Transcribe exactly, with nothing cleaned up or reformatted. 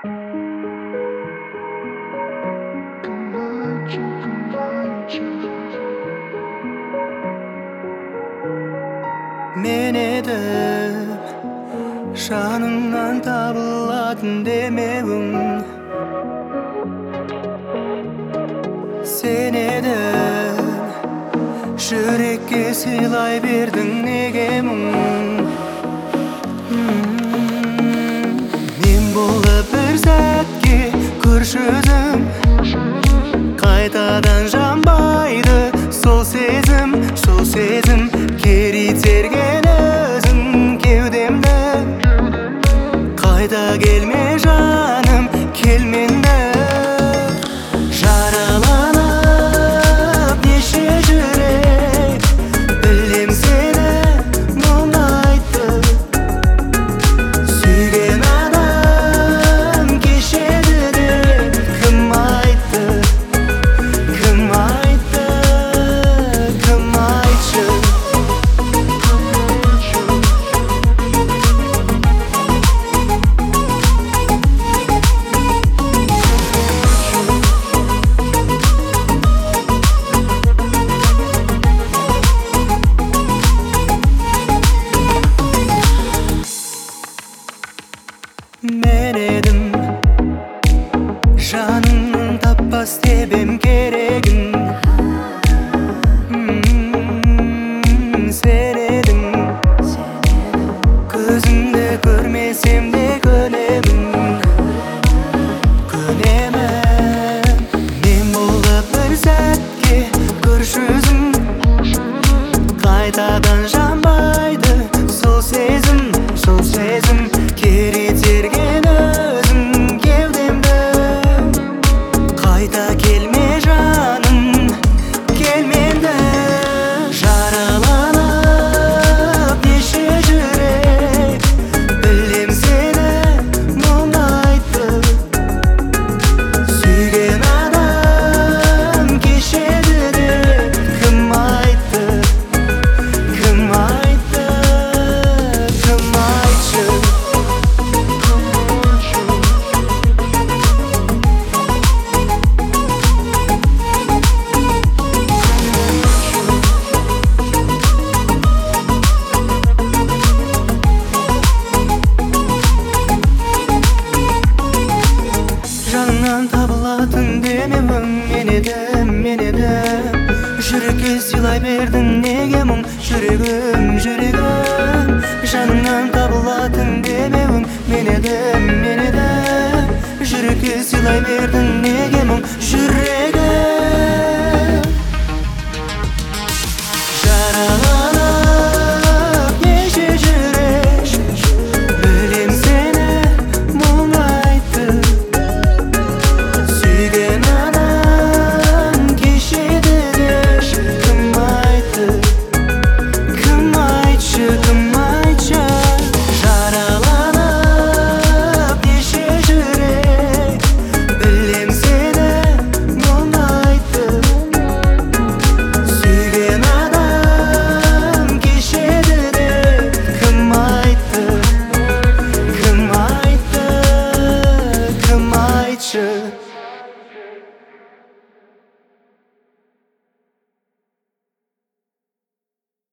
Men edip жаныңнан табылатын демеуің, сен едің жүрекке сыйлай бердің неге мұң. Мен болып бір сәтке көрші өзім, қайтадан жанбайды сол сезім, сол сезім. Кері терген өзің кеудемді, қайта келме жаным, келменді. Жараланып неше жүрек, білем сені мұңайтты. Сүйген адам кешеді деп кім айтты, кім айтты, кім айтшы. Мен едім жаныңның таппас тебем керегін, сен едің көзіңді көрмесем де көнемін, көнемін. Мен болып бір сәтке көрші өзім, қайтадан жанбайды сол сезім, сол сезім. Кері терген өзім кеудемді, қайта келме жаным, келменді. Жараланып неше жүрек, білем сені мұңайтты. Сүйген адам кешеді деп кім айтты, кім айтты, кім айтшы. Жаныңнан табылатын демеуің, мен едім, мен едім. Жүрекке сыйлай бердің неге мұң, жүрегім, жүрегім. Жаныңнан табылатын демеуің, мен едім, мен едім. Жүрекке сыйлай бердің неге мұң, жүрегім.